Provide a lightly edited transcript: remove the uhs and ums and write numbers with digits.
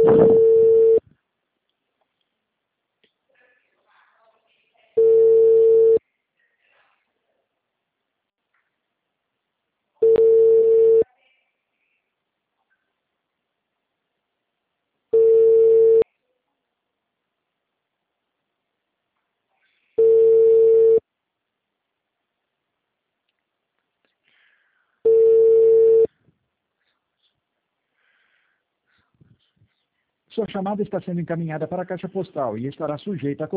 Sua chamada está sendo encaminhada para a caixa postal e estará sujeita a